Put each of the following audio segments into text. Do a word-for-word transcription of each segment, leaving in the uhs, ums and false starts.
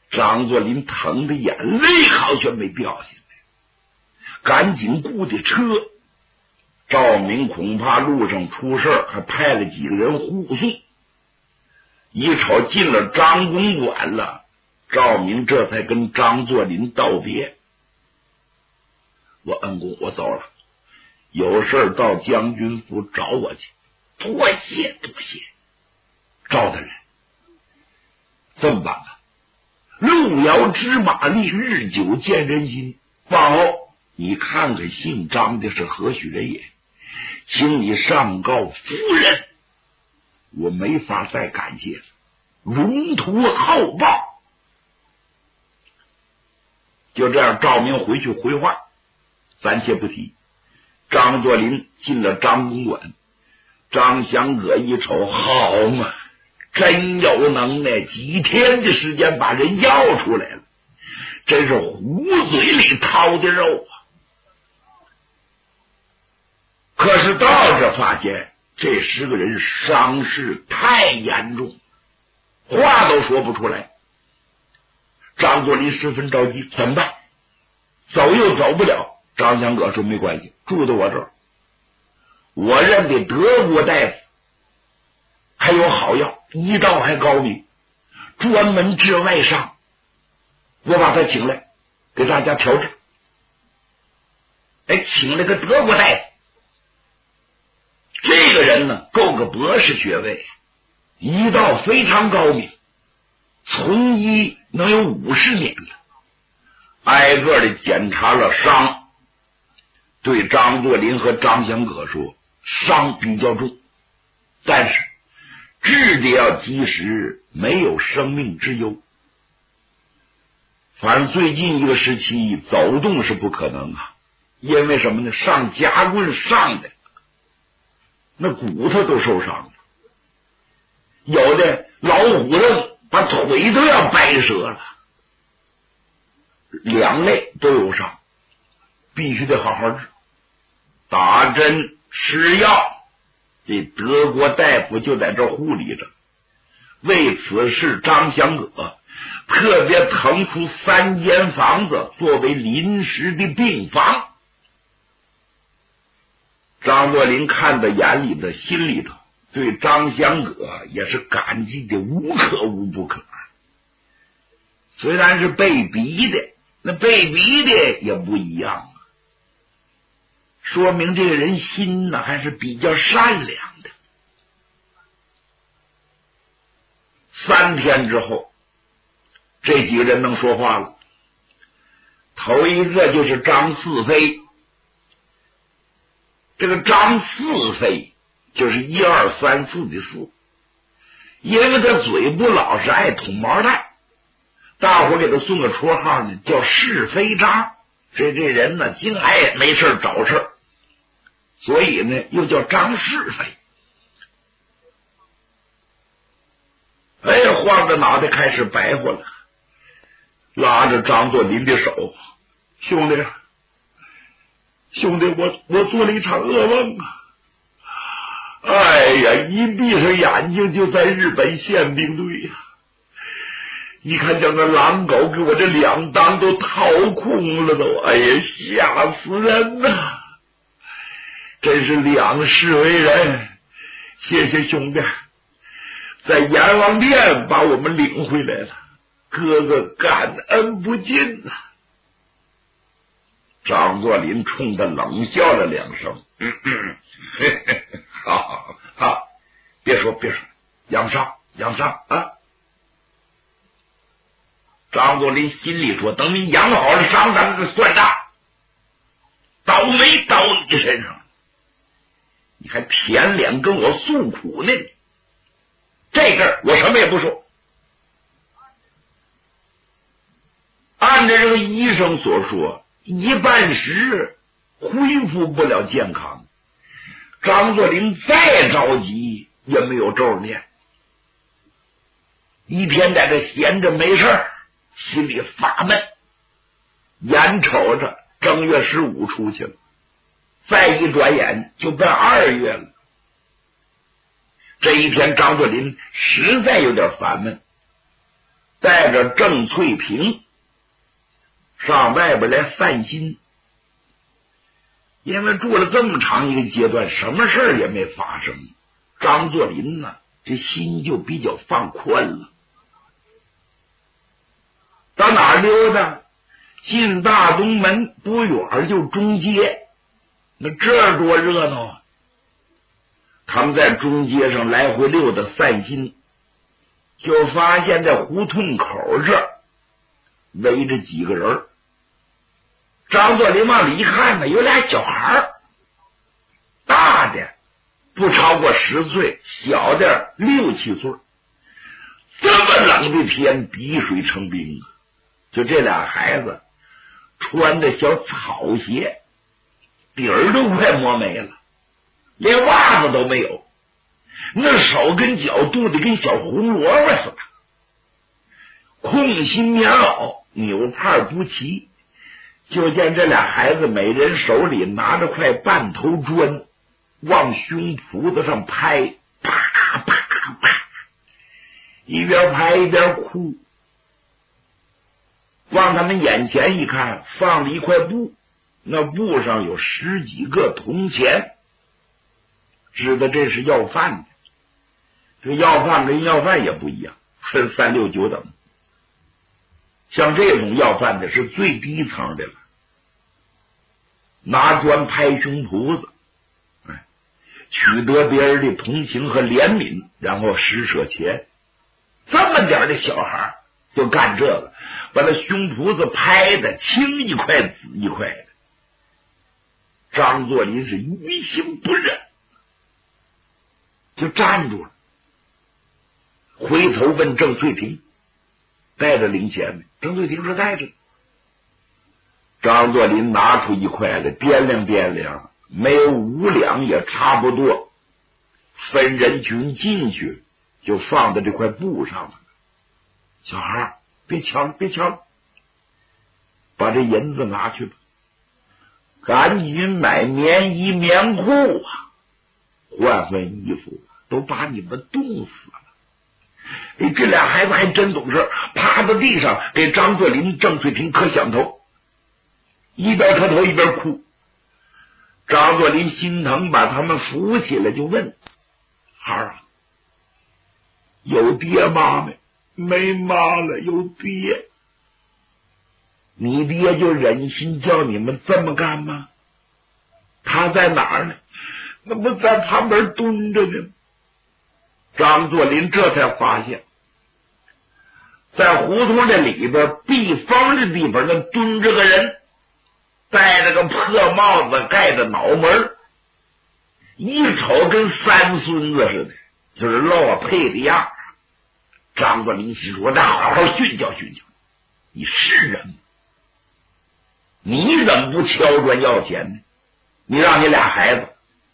张作霖疼的眼泪好像没掉下来，赶紧雇的车。赵明恐怕路上出事，还派了几个人护送。一瞅进了张公馆了，赵明这才跟张作霖道别：“我恩公，我走了，有事到将军府找我去。”“多谢多谢。”赵大人，这么办吧，路遥知马力，日久见人心。往后你看看姓张的是何许人也，请你上告夫人，我没法再感谢了，荣图厚报。就这样，赵明回去回话，暂且不提。张作霖进了张公馆，张祥葛一瞅，好嘛，真有能耐，几天的时间把人要出来了，真是虎嘴里掏的肉啊！可是到这发现，这十个人伤势太严重，话都说不出来。张作霖十分着急，怎么办？走又走不了。张祥葛说：“没关系，住在我这儿，我认得德国大夫，还有好药，医道还高明，专门治外伤。我把他请来，给大家调治。”哎，请了个德国大夫，这个人呢，够个博士学位，医道非常高明，从医能有五十年了，挨个的检查了伤，对张作霖和张祥葛说，伤比较重，但是治的要及时，没有生命之忧。反正最近一个时期走动是不可能啊，因为什么呢？上夹棍上的那骨头都受伤了，有的老虎凳把腿都要掰折了，两肋都有伤，必须得好好治，打针吃药。这德国大夫就在这护理着。为此事，张祥葛特别腾出三间房子作为临时的病房。张作霖看在眼里的，心里头对张祥葛也是感激的无可无不可。虽然是被逼的，那被逼的也不一样啊，说明这个人心呢还是比较善良的。三天之后，这几个人能说话了。头一个就是张四飞，这个张四飞就是一二三四的四，因为他嘴不老实，爱捅毛蛋，大伙给他送个绰号呢，叫是非张。这这人呢，净爱没事找事，所以呢，又叫张是非。哎，晃着脑袋开始白活了，拉着张作霖的手：“兄弟，兄弟，我我做了一场噩梦啊！哎呀，一闭上眼睛就在日本宪兵队呀、啊！你看，将那狼狗给我这两裆都掏空了都，哎呀，吓死人呐！真是两世为人，谢谢兄弟，在阎王殿把我们领回来了，哥哥感恩不尽呐、啊！”张作霖冲他冷笑了两声：“嗯嗯，嘿嘿，好好好，别说别说，养伤养伤啊！”张作霖心里说：“等你养好了伤，咱们算账。倒霉倒你身上，你还舔脸跟我诉苦呢？这个我什么也不说。按照这个医生所说，一半时恢复不了健康。张作霖再着急也没有咒念，一天在这闲着没事，心里发闷。眼瞅着正月十五出去了，再一转眼就奔二月了。这一天，张作霖实在有点烦闷， 带着郑翠萍上外边来散心，因为住了这么长一个阶段，什么事也没发生，张作霖呢这心就比较放宽了。到哪儿溜达？进大东门不远就中街，那这多热闹啊！他们在中街上来回溜达散心，就发现在胡同口这儿围着几个人。张作霖往里一看呢，有俩小孩，大的不超过十岁，小的六七岁。这么冷的天，滴水成冰啊！就这俩孩子穿的小草鞋，底儿都快磨没了，连袜子都没有，那手跟脚冻得跟小胡萝卜似的，空心棉袄，纽帕不齐。就见这俩孩子每人手里拿着块半头砖，往胸脯子上拍，啪啪啪，一边拍一边哭。往他们眼前一看，放了一块布，那布上有十几个铜钱，知道这是要饭的。这要饭跟要饭也不一样，分三六九等。像这种要饭的是最低层的了，拿砖拍胸脯子，哎，取得别人的同情和怜悯，然后施舍钱。这么点的小孩就干这个，把那胸脯子拍的青一块紫一块的。张作霖是于心不忍，就站住了，回头问郑翠萍带着零钱没？郑翠萍说带着。张作霖拿出一块来，掂量掂量，没有五两也差不多，分人群进去，就放在这块布上了。小孩别抢了，别抢了，把这银子拿去吧，赶紧买棉衣棉裤啊，换换衣服，都把你们冻死了。哎，这俩孩子还真懂事，趴在地上给张作霖、郑翠萍磕响头，一边磕头一边哭。张作霖心疼，把他们扶起来，就问：孩儿啊，有爹妈没？没妈了，有爹。你爹就忍心叫你们这么干吗？他在哪儿呢？那不在旁边蹲着呢。张作霖这才发现，在胡同这里边避风的地方，那蹲着个人，戴着个破帽子，盖着脑门，一瞅跟三孙子似的，就是落配的样。张作霖心说：我得好好训教训教你，是人吗？你怎么不敲砖要钱呢？你让你俩孩子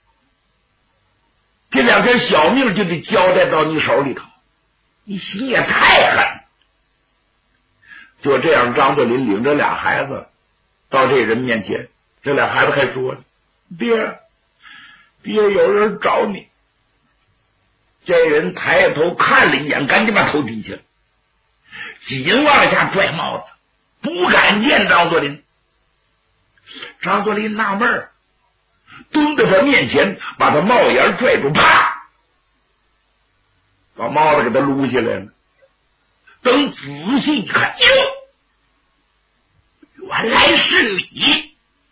这两条小命就得交代到你手里头，你心也太狠。就这样，张作霖领着俩孩子到这人面前，这俩孩子还说呢：爹，爹有人找你。这人抬头看了一眼，赶紧把头低下来，紧往下拽帽子，不敢见张作霖。张作霖纳闷儿，蹲在他面前，把他帽檐拽住，啪，把帽子给他撸下来了。等仔细一看，哟，原来是你！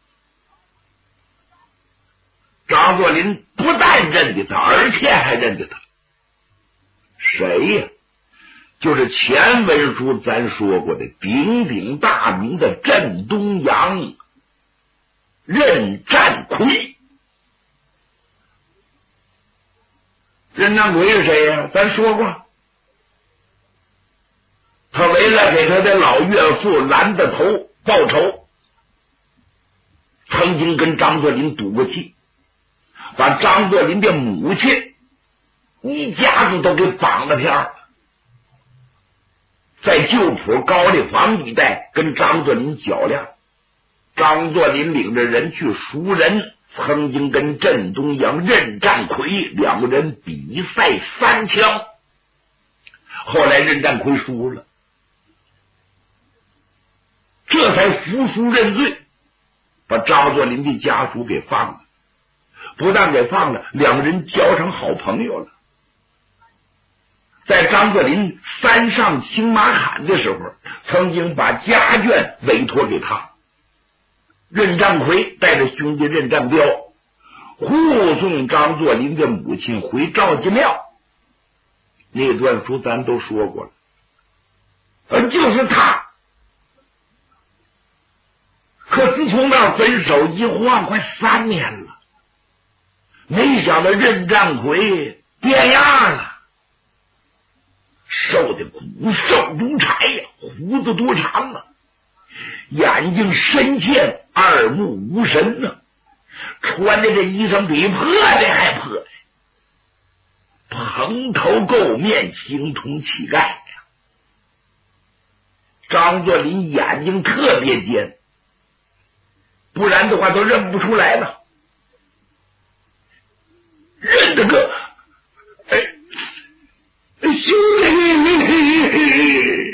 张作霖不但认得他，而且还认得他。谁呀？就是前文书咱说过的鼎鼎大名的镇东阳任占魁。任占魁是谁呀？咱说过，他为了给他的老岳父蓝的头报仇，曾经跟张作霖赌过气，把张作霖的母亲一家子都给绑了片儿，在旧浦高丽坊一带跟张作霖较量。张作霖领着人去赎人，曾经跟镇东阳任占魁两个人比赛三枪，后来任占魁输了， 这才服输认罪，把张作霖的家属给放了。不但给放了，两人交成好朋友了。在张作霖三上青马坎的时候，曾经把家眷委托给他。任占奎带着兄弟任占彪护送张作霖的母亲回赵家庙，那段书咱都说过了，而就是他。可自从那分手一晃快三年了，没想到任占奎变样了，瘦的骨瘦如柴呀，胡子多长啊，眼睛深陷，二目无神呢、啊，穿的这衣裳比破的还破的，蓬头垢面，形同乞丐呀。张作霖眼睛特别尖，不然的话都认不出来了。认得个，哎，兄弟！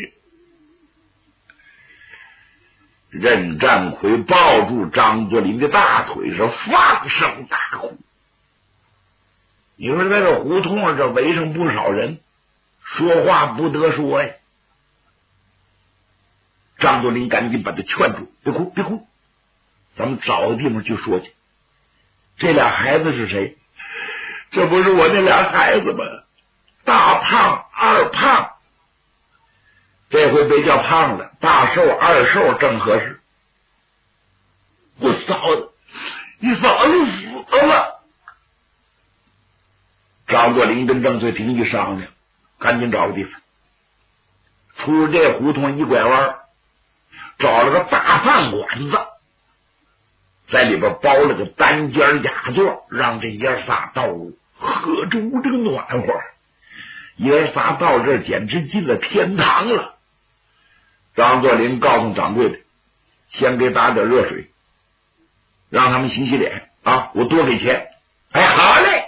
任占奎抱住张作霖的大腿，是放声大哭。你说在这胡同上，这围上不少人，说话不得说呀。张作霖赶紧把他劝住，别哭，别哭，咱们找个地方去说去。这俩孩子是谁？这不是我那俩孩子吗？大胖、二胖。这回别叫胖了，大瘦、二瘦正合适。我嫂子，你嫂子死了。张作霖跟郑翠萍一商量，赶紧找个地方，出这胡同一拐弯，找了个大饭馆子，在里边包了个单间雅座，让这爷仨到喝着这个暖和。爷仨到这儿简直进了天堂了。张作霖告诉掌柜的，先给打点热水，让他们洗洗脸啊，我多给钱。哎，好嘞。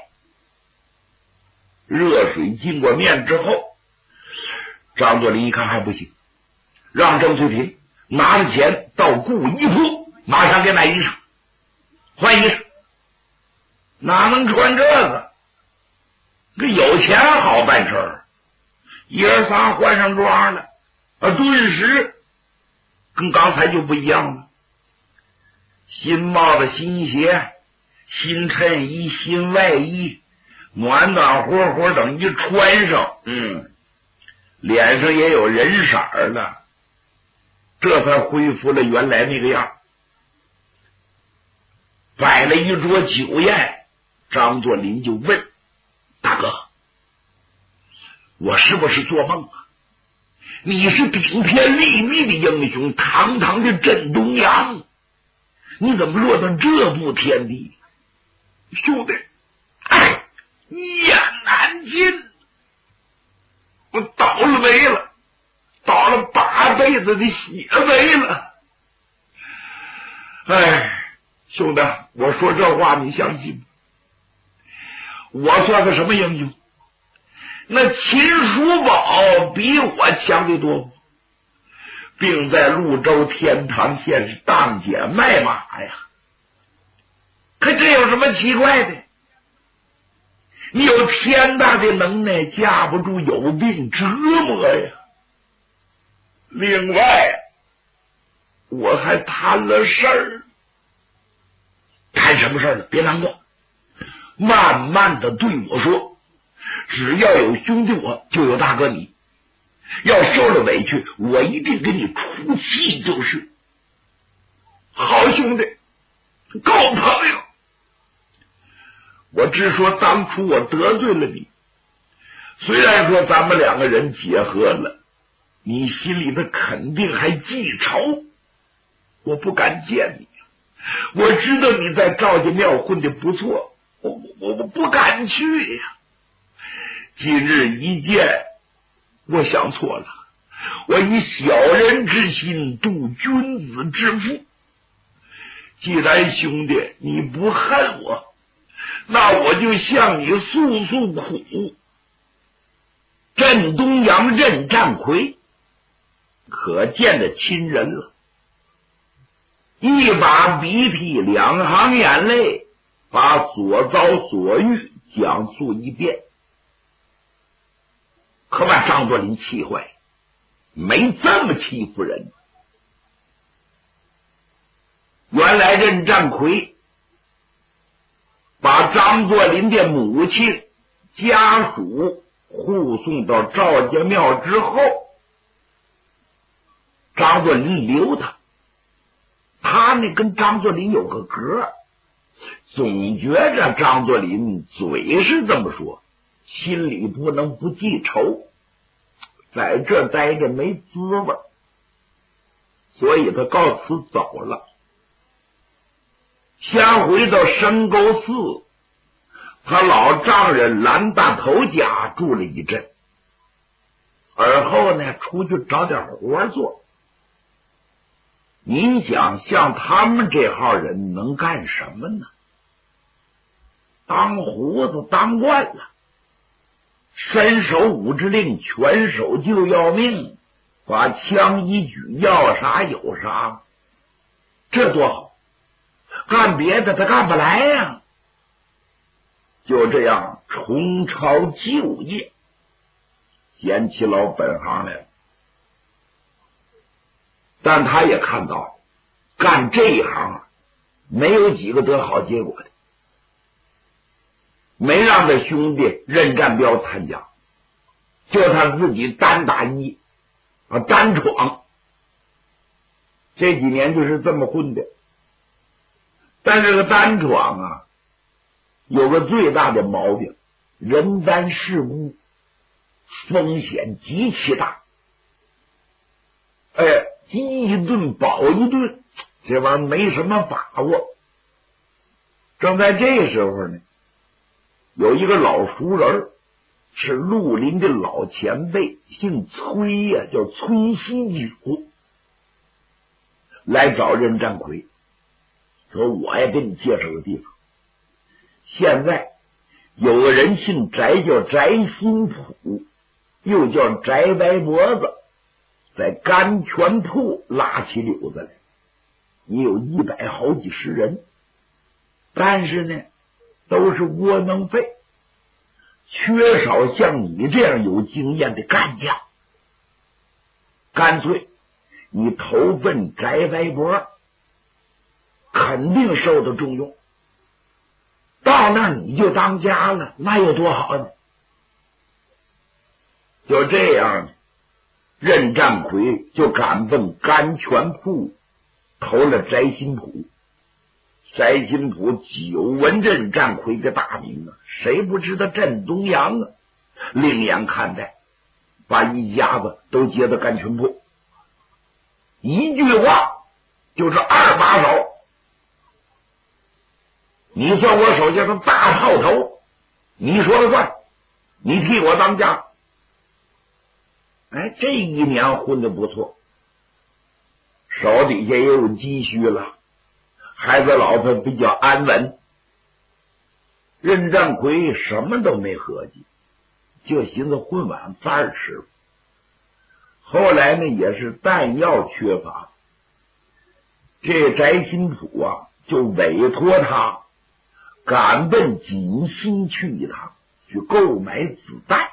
热水浸过面之后，张作霖一看还不行，让郑翠萍拿着钱到顾衣铺，马上给买衣裳，换衣裳。哪能穿这个？这有钱好办事儿。爷仨换上装了，啊，顿时跟刚才就不一样了。新帽子、新鞋、新衬衣、新外衣，暖暖和和等一穿上，嗯，脸上也有人色了，这才恢复了原来那个样。摆了一桌酒宴，张作霖就问大哥，我是不是做梦啊？你是顶天立地的英雄，堂堂的镇东阳，你怎么落到这步田地？兄弟，哎，一言难尽，我倒了霉了，倒了八辈子的血霉了。哎，兄弟，我说这话你相信吗？我算个什么英雄？那秦叔宝比我强得多，并在潞州天堂县是当街卖马呀。可这有什么奇怪的？你有天大的能耐，架不住有病折磨呀。另外，我还摊了事儿。摊什么事儿呢？别难过，慢慢的对我说，只要有兄弟我，就有大哥你。要受了委屈，我一定给你出气就是。好兄弟，够朋友。我只说当初我得罪了你，虽然说咱们两个人结合了，你心里的肯定还记仇，我不敢见你。我知道你在赵家庙混得不错，我我我不敢去呀。今日一见，我想错了，我以小人之心度君子之腹。既然兄弟你不恨我，那我就向你诉诉苦。镇东阳任占奎可见的亲人了， 一把鼻涕两行眼泪，把所遭所遇讲述一遍，可把张作霖气坏，没这么欺负人。原来任占奎把张作霖的母亲家属护送到赵家庙之后，张作霖留他，他呢跟张作霖有个格，总觉着张作霖嘴是这么说，心里不能不记仇，在这待着没滋味，所以他告辞走了。先回到深沟寺，他老丈人蓝大头家住了一阵，而后呢出去找点活做。您想像他们这号人能干什么呢？当胡子当惯了，伸手五指令，拳手就要命，把枪一举，要啥有啥，这多好，干别的他干不来呀。就这样重操旧业，捡起老本行来了。但他也看到干这一行没有几个得好结果的，没让他兄弟任占彪参加，就他自己单打一啊单闯，这几年就是这么混的。但这个单闯啊有个最大的毛病，人单势孤，风险极其大。哎，饥一顿饱一顿，这玩意儿没什么把握。正在这时候呢，有一个老熟人，是绿林的老前辈，姓崔呀、啊，叫崔锡九，来找任占奎，说我也给你介绍个地方。现在有个人姓翟，叫翟新普，又叫翟歪脖子，在甘泉铺拉起柳子来，你有一百好几十人，但是呢都是窝囊废，缺少像你这样有经验的干将，干脆你投奔翟歪脖，肯定受到重用，到那你就当家了，那有多好呢？就这样，任占奎就赶奔甘泉铺，投了翟新普。翟新普久闻任占奎的大名啊，谁不知道镇东阳啊？另眼看待，把一家子都接到甘泉铺，一句话就是二把手。你算我手下的大炮头，你说了算，你替我当家。哎，这一年混得不错，手底下也有积蓄了，孩子老婆比较安稳。任占奎什么都没合计，就寻思混碗饭吃。后来呢，也是弹药缺乏，这翟新普啊就委托他赶奔锦西去一趟，去购买子弹。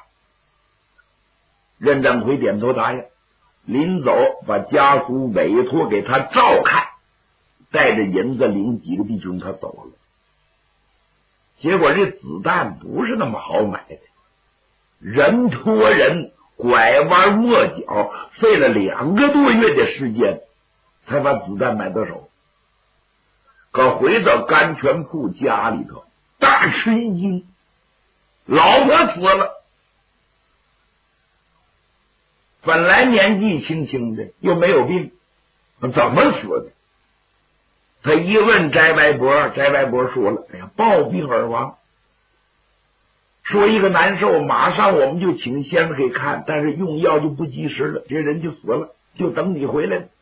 任占奎点头答应，临走把家属委托给他照看，带着银子领几个弟兄他走了。结果这子弹不是那么好买的，人托人，拐弯抹角，费了两个多月的时间才把子弹买到手。可回到甘泉铺家里头，大吃一惊，老婆死了。本来年纪轻轻的，又没有病，怎么死的？他一问翟歪脖，翟歪脖说了：“哎呀，暴病而亡。说一个难受，马上我们就请先生给看，但是用药就不及时了，这人就死了，就等你回来了。”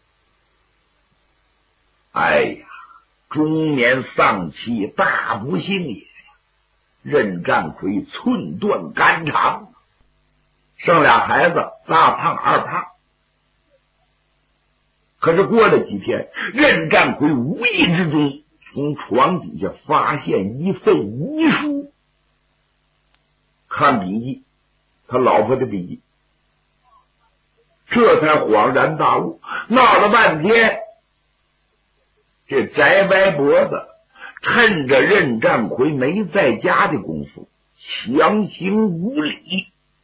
哎呀，中年丧妻，大不幸也！任占奎寸断肝肠，剩俩孩子，大胖二胖。 可是过了几天，任占奎无意之中从床底下发现一份遗书，看笔记，他老婆的笔记，这才恍然大悟。闹了半天，这翟白脖子趁着任占奎没在家的功夫，强行无礼，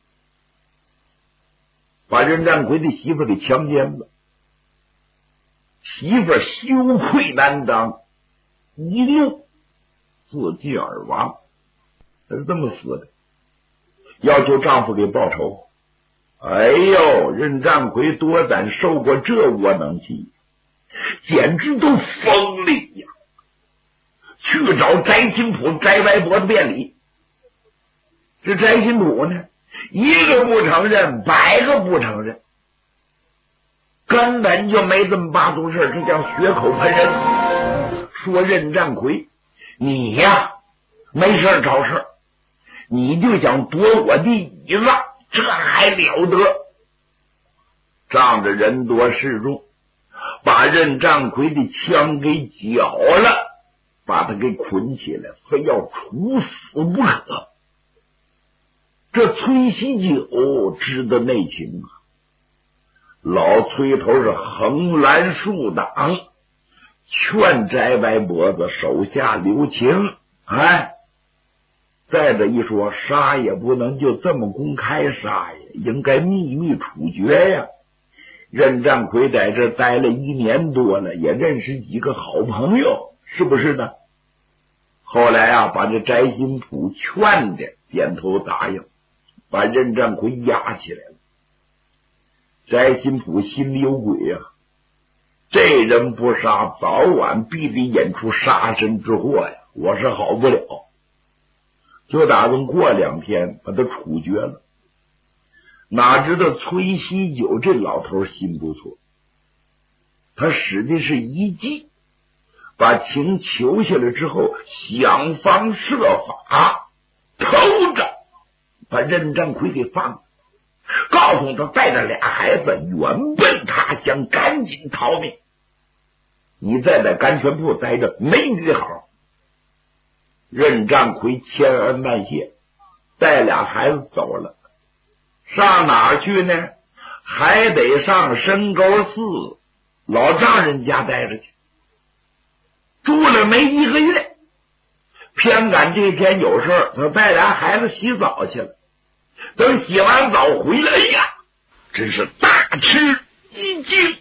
把任占奎的媳妇给强奸了。媳妇羞愧难当，一怒自尽而亡，他是这么死的，要求丈夫给报仇。哎呦，任占奎多胆受过这窝囊气，简直都疯了呀！去找翟新普、翟白脖子辩理。这翟新普呢，一个不承认，百个不承认，根本就没这么八宗事，这叫血口喷人。说任占奎，你呀没事找事，你就想夺我的椅子，这还了得？仗着人多势众，把任占奎的枪给缴了，把他给捆起来，非要处死不可。这崔喜九知道内情啊，老崔头是横拦竖挡，劝翟白脖子手下留情。哎，再者一说，杀也不能就这么公开杀呀，应该秘密处决呀。任占奎在这待了一年多了，也认识几个好朋友，是不是呢？后来啊，把这翟新普劝的点头答应，把任占奎押起来了。翟新普心里有鬼啊，这人不杀，早晚必得演出杀身之祸呀，我是好不了，就打算过两天把他处决了。哪知道崔喜九这老头心不错，他使的是一计，把情求下来之后，想方设法偷着把任占奎给放了，告诉他带着俩孩子远奔他乡，赶紧逃命。你再在甘泉铺待着没你的好。任占奎千恩万谢，带俩孩子走了。上哪儿去呢？还得上深沟寺老丈人家待着去。住了没一个月，偏赶这天有事，他带俩孩子洗澡去了。等洗完澡回来，哎呀，真是大吃一惊。